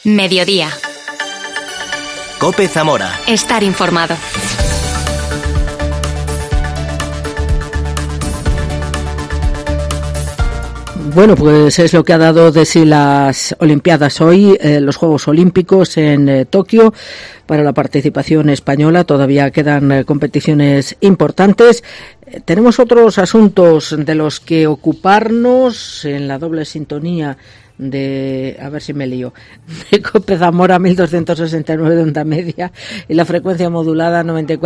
Mediodía. COPE Zamora. Estar informado. Bueno, pues es lo que ha dado de sí las Olimpiadas hoy, los Juegos Olímpicos en Tokio. Para la participación española todavía quedan competiciones importantes. Tenemos otros asuntos de los que ocuparnos en la doble sintonía de, a ver si me lío, de COPE Zamora 1269 de onda media y la frecuencia modulada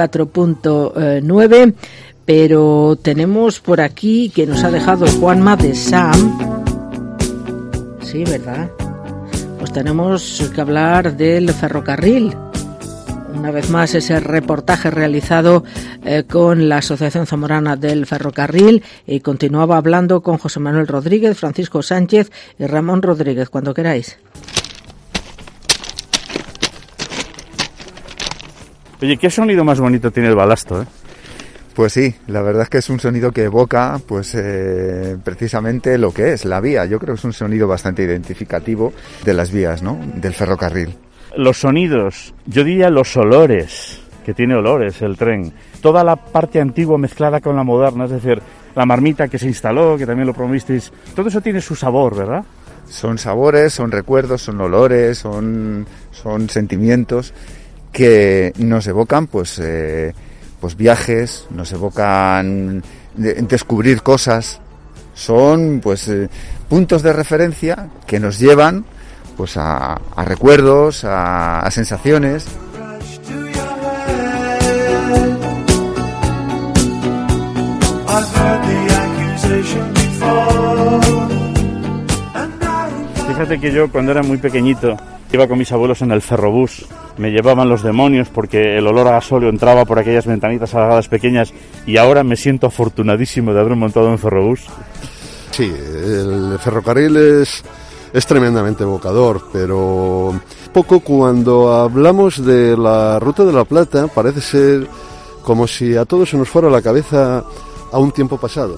94.9. Pero tenemos por aquí que nos ha dejado Juanma de SAM. Sí, ¿verdad? Pues tenemos que hablar del ferrocarril. Una vez más, ese reportaje realizado con la Asociación Zamorana del Ferrocarril, y continuaba hablando con José Manuel Rodríguez, Francisco Sánchez y Ramón Rodríguez, cuando queráis. Oye, ¿qué sonido más bonito tiene el balasto, eh? Pues sí, la verdad es que es un sonido que evoca pues precisamente lo que es la vía. Yo creo que es un sonido bastante identificativo de las vías, ¿no? Del ferrocarril. Los sonidos, yo diría los olores, que tiene olores el tren. Toda la parte antigua mezclada con la moderna, es decir, la marmita que se instaló, que también lo promovisteis, todo eso tiene su sabor, ¿verdad? Son sabores, son recuerdos, son olores, son sentimientos que nos evocan pues viajes, nos evocan descubrir cosas, son pues puntos de referencia que nos llevan pues a recuerdos, a sensaciones. Fíjate que yo cuando era muy pequeñito iba con mis abuelos en el ferrobús. Me llevaban los demonios porque el olor a gasóleo entraba por aquellas ventanitas alargadas pequeñas, y ahora me siento afortunadísimo de haber montado un ferrobús. Sí, el ferrocarril es tremendamente evocador, pero poco cuando hablamos de la Ruta de la Plata parece ser como si a todos se nos fuera la cabeza a un tiempo pasado.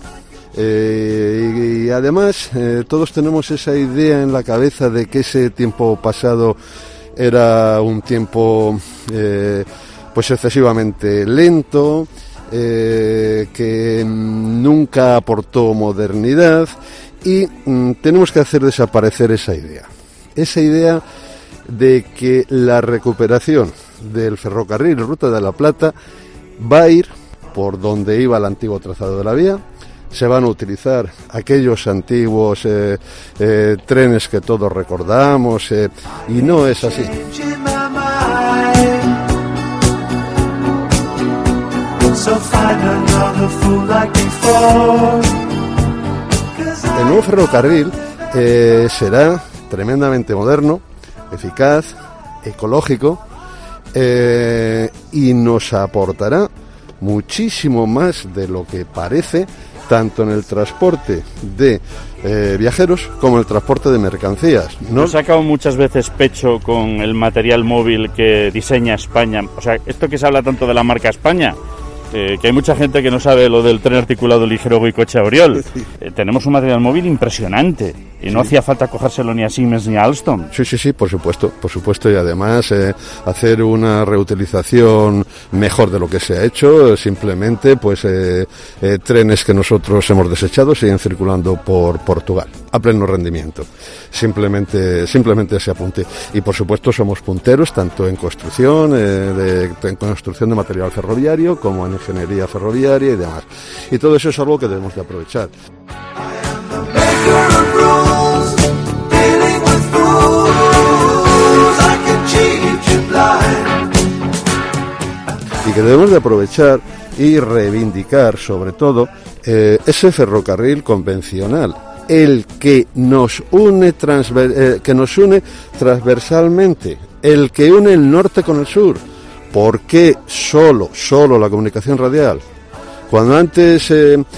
Y además todos tenemos esa idea en la cabeza de que ese tiempo pasado era un tiempo pues excesivamente lento, que nunca aportó modernidad, y tenemos que hacer desaparecer esa idea de que la recuperación del ferrocarril Ruta de la Plata va a ir por donde iba el antiguo trazado de la vía. Se van a utilizar aquellos antiguos trenes que todos recordamos, y no es así. El nuevo ferrocarril será tremendamente moderno, eficaz, ecológico, y nos aportará muchísimo más de lo que parece, tanto en el transporte de viajeros como en el transporte de mercancías, ¿no? He sacado muchas veces pecho con el material móvil que diseña España. O sea, esto que se habla tanto de la marca España, que hay mucha gente que no sabe lo del tren articulado ligero Goicoechea Oriol. Sí. Tenemos un material móvil impresionante y no hacía falta cogérselo ni a Siemens ni a Alstom. Sí, por supuesto, y además hacer una reutilización mejor de lo que se ha hecho. Simplemente pues trenes que nosotros hemos desechado siguen circulando por Portugal a pleno rendimiento. Simplemente ese apunte. Y por supuesto somos punteros tanto en construcción de material ferroviario como en ingeniería ferroviaria y demás. Y todo eso es algo que debemos de aprovechar. Y que debemos de aprovechar y reivindicar sobre todo ese ferrocarril convencional, el que nos une transversalmente, el que une el norte con el sur. ¿Por qué solo la comunicación radial? Cuando antes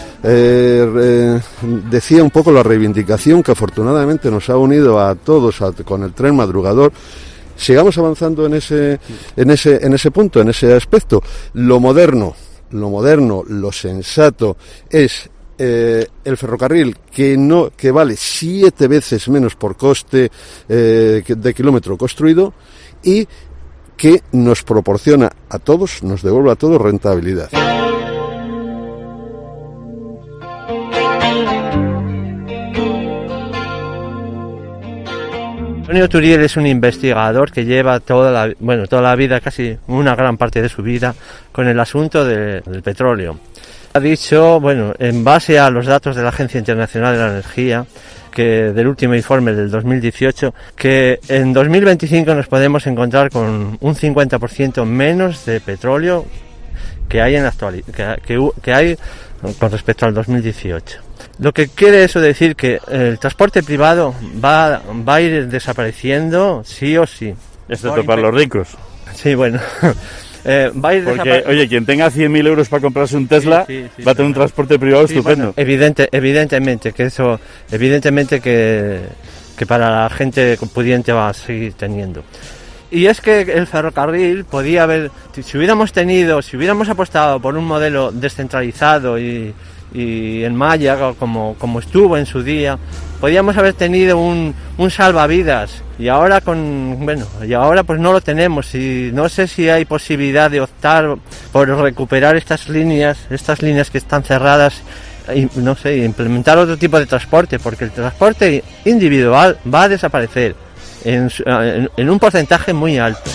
decía un poco la reivindicación que afortunadamente nos ha unido a todos con el tren madrugador, sigamos avanzando en ese punto, en ese aspecto. Lo moderno, lo sensato es el ferrocarril que vale 7 veces menos por coste de kilómetro construido y que nos proporciona a todos, nos devuelve a todos rentabilidad. Antonio Turiel es un investigador que lleva toda la vida, casi una gran parte de su vida, con el asunto del petróleo. Ha dicho, en base a los datos de la Agencia Internacional de la Energía, que del último informe del 2018, que en 2025 nos podemos encontrar con un 50% menos de petróleo que hay en actualidad, que hay con respecto al 2018. Lo que quiere eso decir que el transporte privado va a ir desapareciendo sí o sí. Excepto para los ricos. Sí, bueno. Va a ir porque, oye, quien tenga 100.000 euros para comprarse un Tesla va a tener un transporte privado estupendo. Evidentemente que para la gente pudiente va a seguir teniendo. Y es que el ferrocarril podía haber, si hubiéramos apostado por un modelo descentralizado y en malla como estuvo en su día, podíamos haber tenido un salvavidas y ahora pues no lo tenemos y no sé si hay posibilidad de optar por recuperar estas líneas que están cerradas y no sé, implementar otro tipo de transporte, porque el transporte individual va a desaparecer en un porcentaje muy alto.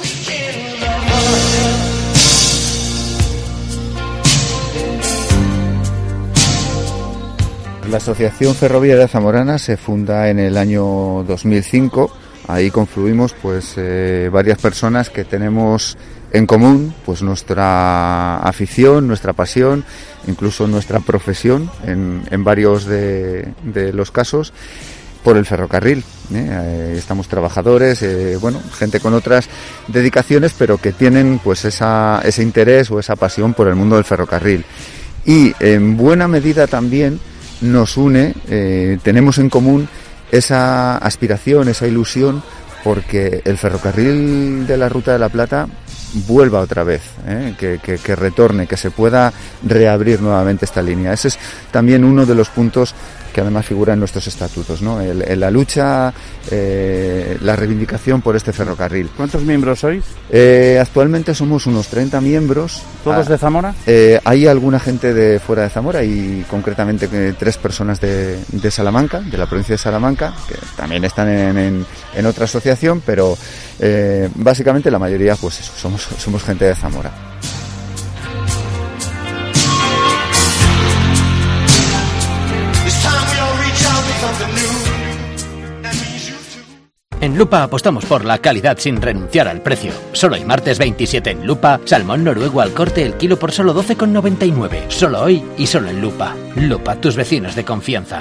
La Asociación Ferroviaria Zamorana se funda en el año 2005. Ahí confluimos varias personas que tenemos en común nuestra afición, nuestra pasión, incluso nuestra profesión en varios de los casos por el ferrocarril. Estamos trabajadores, gente con otras dedicaciones, pero que tienen ese interés o esa pasión por el mundo del ferrocarril. Y en buena medida también nos une, tenemos en común esa aspiración, esa ilusión, porque el ferrocarril de la Ruta de la Plata vuelva otra vez, que retorne, que se pueda reabrir nuevamente esta línea. Ese es también uno de los puntos que además figura en nuestros estatutos, ¿no? La lucha, la reivindicación por este ferrocarril. ¿Cuántos miembros sois? Actualmente somos unos 30 miembros. ¿Todos de Zamora? Hay alguna gente de fuera de Zamora y concretamente 3 personas de Salamanca, de la provincia de Salamanca, que también están en otra asociación, pero básicamente la mayoría somos gente de Zamora. En Lupa apostamos por la calidad sin renunciar al precio. Solo el martes 27 en Lupa, salmón noruego al corte el kilo por solo 12,99. Solo hoy y solo en Lupa. Lupa, tus vecinos de confianza.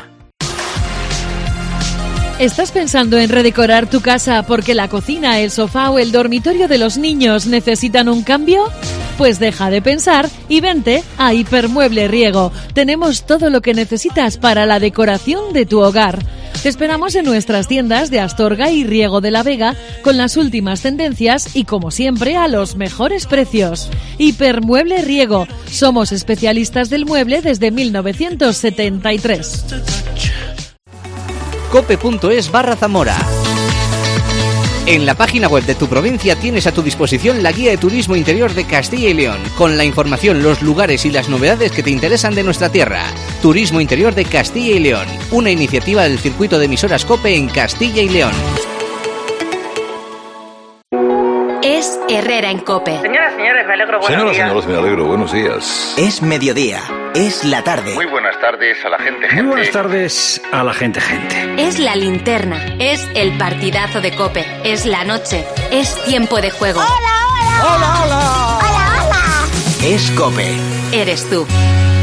¿Estás pensando en redecorar tu casa porque la cocina, el sofá o el dormitorio de los niños necesitan un cambio? Pues deja de pensar y vente a Hipermueble Riego. Tenemos todo lo que necesitas para la decoración de tu hogar. Te esperamos en nuestras tiendas de Astorga y Riego de la Vega con las últimas tendencias y, como siempre, a los mejores precios. Hipermueble Riego. Somos especialistas del mueble desde 1973. Cope.es/Zamora. En la página web de tu provincia tienes a tu disposición la guía de turismo interior de Castilla y León, con la información, los lugares y las novedades que te interesan de nuestra tierra. Turismo Interior de Castilla y León, una iniciativa del circuito de emisoras COPE en Castilla y León. Es Herrera en COPE. Señoras, señores, me alegro, buenos días. Señoras, me alegro, buenos días. Es mediodía, es la tarde. Muy buenas tardes a la gente. Muy buenas tardes a la gente. Es la linterna, es el partidazo de COPE, es la noche, es tiempo de juego. Es COPE. Eres tú.